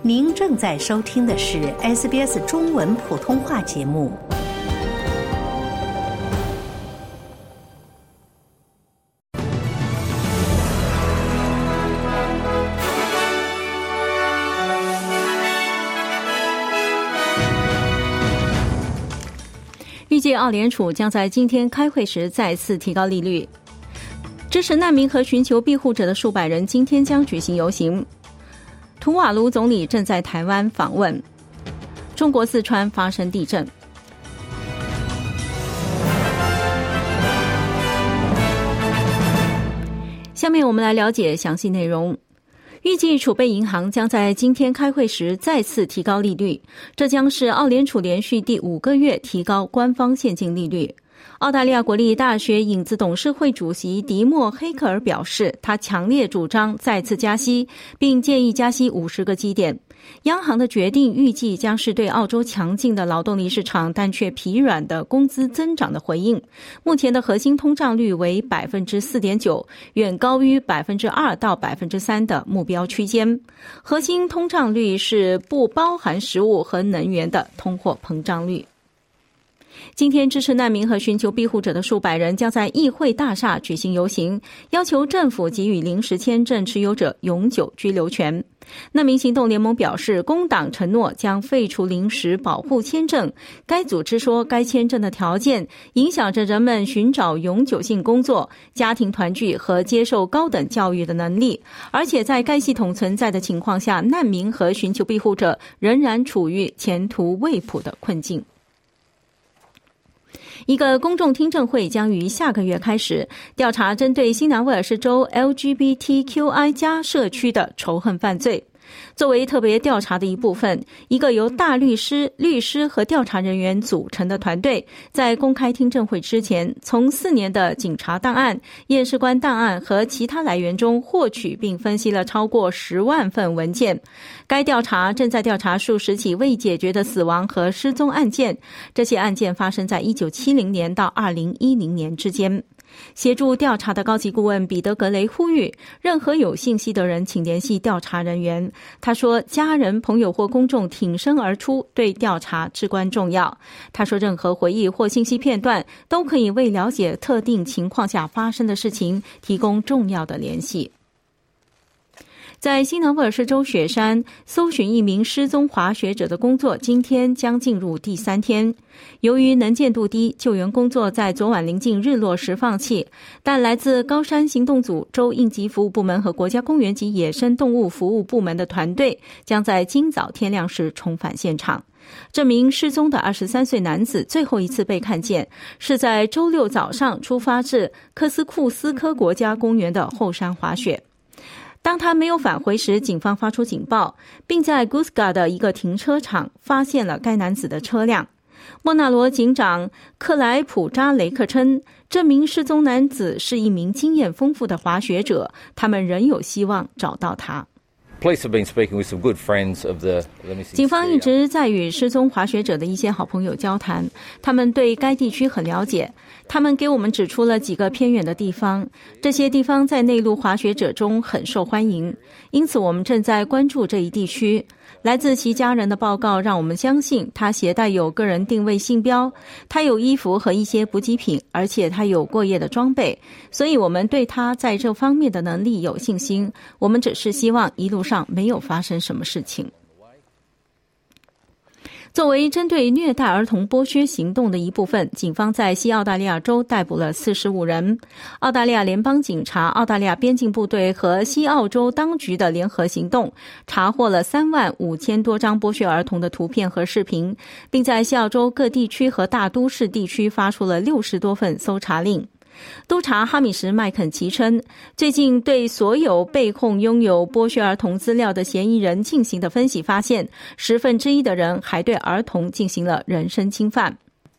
您正在收听的是 SBS 中文普通话节目。 预计澳联储将在今天开会时再次提高利率。支持难民和寻求庇护者的数百人今天将举行游行。图瓦卢总理正在台湾访问。中国四川发生地震。下面我们来了解详细内容。预计储备银行将在今天开会时再次提高利率，这将是澳联储连续第5个月提高官方现金利率。澳大利亚国立大学影子董事会主席迪莫·黑克尔表示，他强烈主张再次加息，并建议加息50个基点。央行的决定预计将是对澳洲强劲的劳动力市场但却疲软的工资增长的回应。目前的核心通胀率为 4.9%， 远高于 2% 到 3% 的目标区间。核心通胀率是不包含食物和能源的通货膨胀率。今天支持难民和寻求庇护者的数百人将在议会大厦举行游行，要求政府给予临时签证持有者永久居留权。难民行动联盟表示，工党承诺将废除临时保护签证。该组织说，该签证的条件影响着人们寻找永久性工作、家庭团聚和接受高等教育的能力，而且在该系统存在的情况下，难民和寻求庇护者仍然处于前途未卜的困境。一个公众听证会将于下个月开始调查针对新南威尔士州 LGBTQI+ 社区的仇恨犯罪。作为特别调查的一部分，一个由大律师、律师和调查人员组成的团队在公开听证会之前，从4年的警察档案、验尸官档案和其他来源中获取并分析了超过10万份文件。该调查正在调查数十起未解决的死亡和失踪案件，这些案件发生在1970年到2010年之间。协助调查的高级顾问彼得·格雷呼吁，任何有信息的人请联系调查人员。他说，家人、朋友或公众挺身而出对调查至关重要。他说，任何回忆或信息片段都可以为了解特定情况下发生的事情提供重要的联系。在新南威尔士州雪山搜寻一名失踪滑雪者的工作今天将进入第3天。由于能见度低，救援工作在昨晚临近日落时放弃，但来自高山行动组、州应急服务部门和国家公园及野生动物服务部门的团队将在今早天亮时重返现场。这名失踪的23岁男子最后一次被看见是在周6早上出发至科斯库斯科国家公园的后山滑雪。当他没有返回时，警方发出警报，并在 Goosegar 的一个停车场发现了该男子的车辆。莫纳罗警长克莱普扎雷克称，这名失踪男子是一名经验丰富的滑雪者，他们仍有希望找到他。警方一直在与失踪滑雪者的一些好朋友交谈，他们对该地区很了解。他们给我们指出了几个偏远的地方，这些地方在内陆滑雪者中很受欢迎，因此我们正在关注这一地区。来自其家人的报告让我们相信他携带有个人定位信标，他有衣服和一些补给品，而且他有过夜的装备，所以我们对他在这方面的能力有信心。我们只是希望一路上没有发生什么事情。作为针对虐待儿童剥削行动的一部分，警方在西澳大利亚州逮捕了45人。澳大利亚联邦警察、澳大利亚边境部队和西澳洲当局的联合行动，查获了35000多张剥削儿童的图片和视频，并在西澳洲各地区和大都市地区发出了60多份搜查令。督察哈米什·麦肯齐称，最近对所有被控拥有剥削儿童资料的嫌疑人进行的分析发现，1/10的人还对儿童进行了人身侵犯。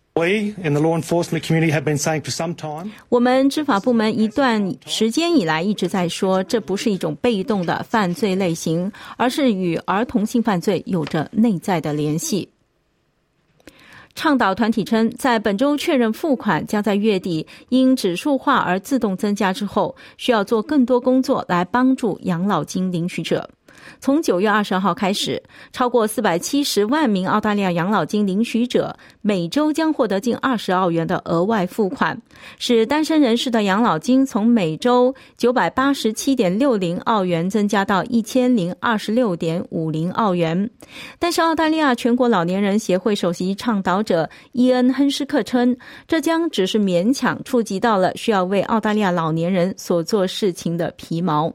我们执法部门一段时间以来一直在说，这不是一种被动的犯罪类型，而是与儿童性犯罪有着内在的联系。倡导团体称，在本周确认付款将在月底因指数化而自动增加之后，需要做更多工作来帮助养老金领取者。 从9月20号开始，超过470万名澳大利亚养老金领取者每周将获得近20澳元的额外付款，使单身人士的养老金从每周987.60澳元增加到1026.50澳元。但是澳大利亚全国老年人协会首席倡导者伊恩·亨斯克称，这将只是勉强触及到了需要为澳大利亚老年人所做事情的皮毛。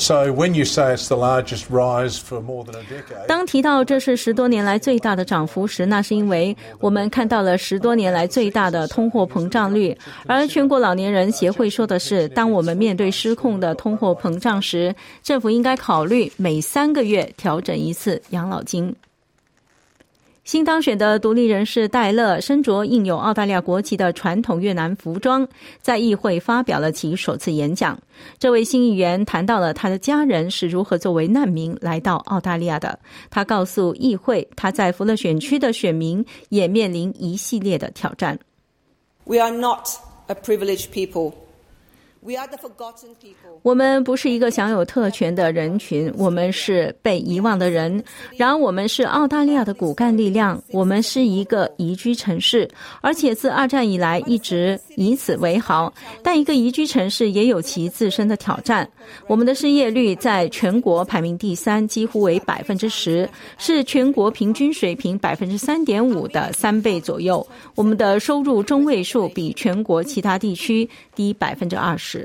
当提到这是10多年来最大的涨幅时，那是因为我们看到了10多年来最大的通货膨胀率，而全国老年人协会说的是，当我们面对失控的通货膨胀时，政府应该考虑每3个月调整一次养老金。新当选的独立人士戴勒身着印有澳大利亚国旗的传统越南服装，在议会发表了其首次演讲。这位新议员谈到了他的家人是如何作为难民来到澳大利亚的。他告诉议会，他在福勒选区的选民也面临一系列的挑战。 We are not a privileged people. 我们不是一个享有特权的人群，我们是被遗忘的人。然而我们是澳大利亚的骨干力量，我们是一个宜居城市，而且自2战以来一直以此为豪。但一个宜居城市也有其自身的挑战。我们的失业率在全国排名第3，几乎为 10%， 是全国平均水平 3.5% 的3倍左右。我们的收入中位数比全国其他地区低 20%。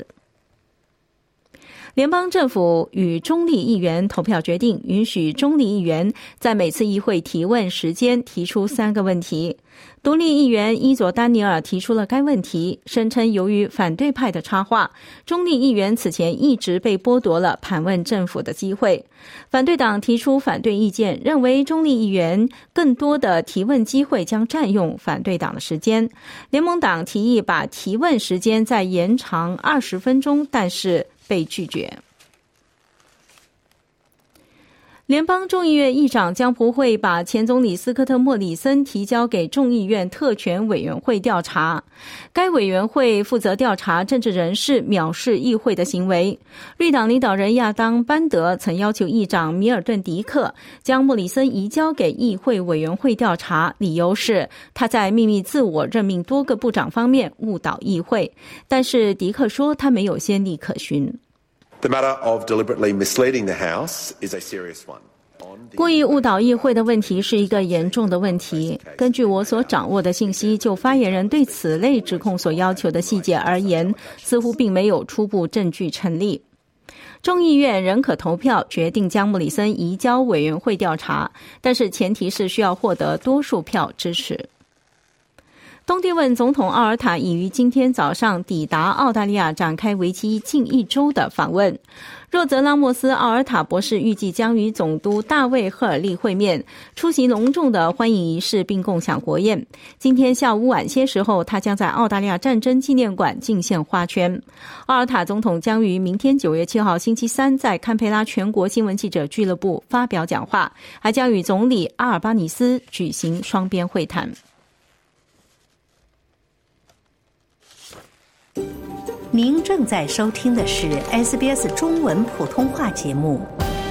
联邦政府与中立议员投票决定，允许中立议员在每次议会提问时间提出3个问题。独立议员伊佐丹尼尔提出了该问题，声称由于反对派的插话，中立议员此前一直被剥夺了盘问政府的机会。反对党提出反对意见，认为中立议员更多的提问机会将占用反对党的时间。联盟党提议把提问时间再延长20分钟，但是被拒绝。联邦众议院议长将不会把前总理斯科特·莫里森提交给众议院特权委员会调查。该委员会负责调查政治人士藐视议会的行为。绿党领导人亚当·班德曾要求议长米尔顿·迪克将莫里森移交给议会委员会调查，理由是他在秘密自我任命多个部长方面误导议会。但是迪克说他没有先例可循。 The matter of deliberately misleading the House is a serious one. 故意误导议会的问题是一个严重的问题。根据我所掌握的信息，就发言人对此类指控所要求的细节而言，似乎并没有初步证据成立。众议院仍可投票决定将莫里森移交委员会调查，但是前提是需要获得多数票支持。东帝汶总统奥尔塔已于今天早上抵达澳大利亚，展开为期近1周的访问。若泽拉莫斯·奥尔塔博士预计将与总督大卫·赫尔利会面，出席隆重的欢迎仪式并共享国宴。今天下午晚些时候，他将在澳大利亚战争纪念馆敬献花圈。奥尔塔总统将于明天9月7号星期三在堪培拉全国新闻记者俱乐部发表讲话，还将与总理阿尔巴尼斯举行双边会谈。 您正在收听的是 SBS 中文普通话节目。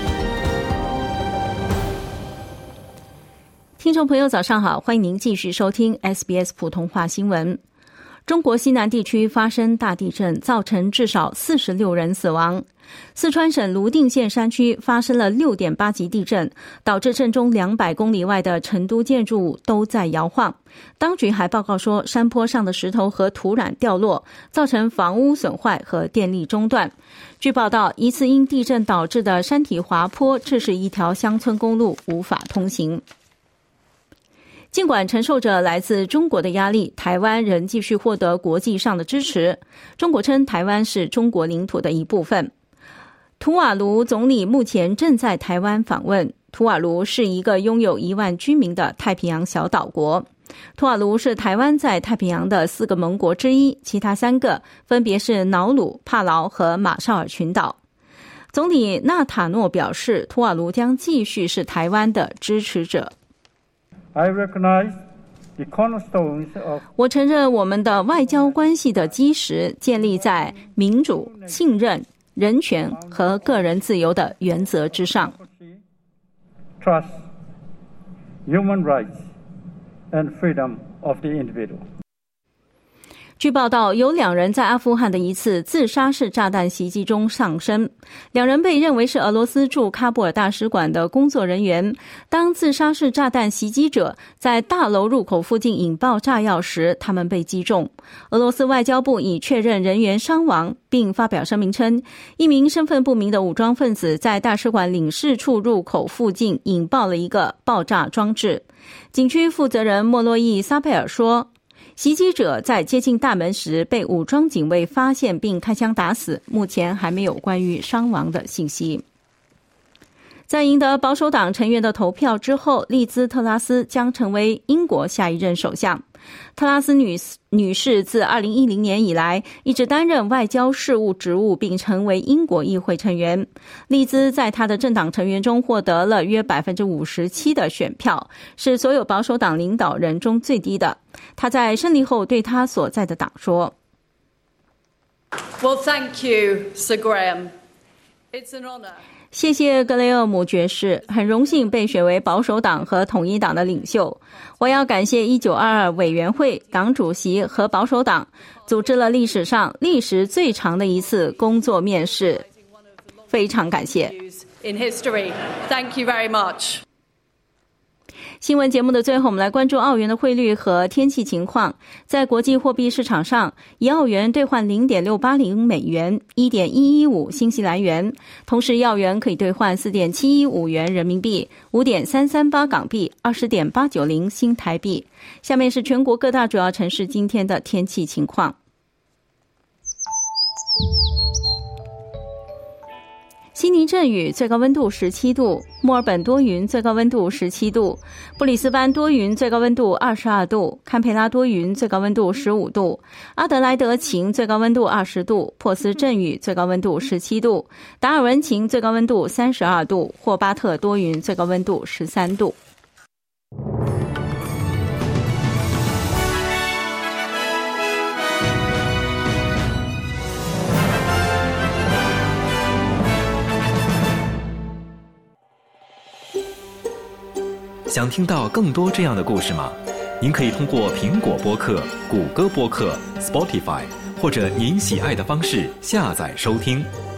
听众朋友早上好，欢迎您继续收听 SBS 普通话新闻。中国西南地区发生大地震，造成至少46人死亡。四川省泸定县山区发生了 6.8 级地震，导致震中200公里外的成都建筑物都在摇晃。当局还报告说，山坡上的石头和土壤掉落，造成房屋损坏和电力中断。据报道，一次因地震导致的山体滑坡致使一条乡村公路无法通行。尽管承受着来自中国的压力，台湾仍继续获得国际上的支持。中国称台湾是中国领土的一部分。图瓦卢总理目前正在台湾访问。图瓦卢是一个拥有1万居民的太平洋小岛国。图瓦卢是台湾在太平洋的4个盟国之一，其他3个分别是瑙鲁、帕劳和马绍尔群岛。总理纳塔诺表示，图瓦卢将继续是台湾的支持者。我承认我们的外交关系的基石建立在民主、信任、人权和个人自由的原则之上。 trust, human rights, and freedom of the individual. 据报道，有2人在阿富汗的一次自杀式炸弹袭击中丧生，2人被认为是俄罗斯驻喀布尔大使馆的工作人员。当自杀式炸弹袭击者在大楼入口附近引爆炸药时，他们被击中。俄罗斯外交部已确认人员伤亡，并发表声明称，一名身份不明的武装分子在大使馆领事处入口附近引爆了一个爆炸装置。景区负责人莫洛伊·萨佩尔说，袭击者在接近大门时被武装警卫发现并开枪打死，目前还没有关于伤亡的信息。在赢得保守党成员的投票之后，利兹特拉斯将成为英国下一任首相。特拉斯女士自2010年以来一直担任外交事务职务，并成为英国议会成员。利兹在她的政党成员中获得了约 57% 的选票，是所有保守党领导人中最低的。她在胜利后对她所在的党说， Well, thank you, Sir Graham. It's an honor. 谢谢格雷厄姆爵士，很荣幸被选为保守党和统一党的领袖。我要感谢1922委员会党主席和保守党组织了历史上历时最长的一次工作面试，非常感谢。 In history. Thank you very much. 新闻节目的最后，我们来关注澳元的汇率和天气情况。在国际货币市场上，以澳元兑换 0.680 美元， 1.115 新西兰元。同时，澳元可以兑换 4.715 元人民币， 5.338 港币， 20.890 新台币。下面是全国各大主要城市今天的天气情况。悉尼阵雨，最高温度17度；墨尔本多云，最高温度17度；布里斯班多云，最高温度22度；堪培拉多云，最高温度15度；阿德莱德晴，最高温度20度；珀斯阵雨，最高温度17度；达尔文晴，最高温度32度；霍巴特多云，最高温度13度。 想听到更多这样的故事吗？您可以通过苹果播客、谷歌播客、Spotify 或者您喜爱的方式下载收听。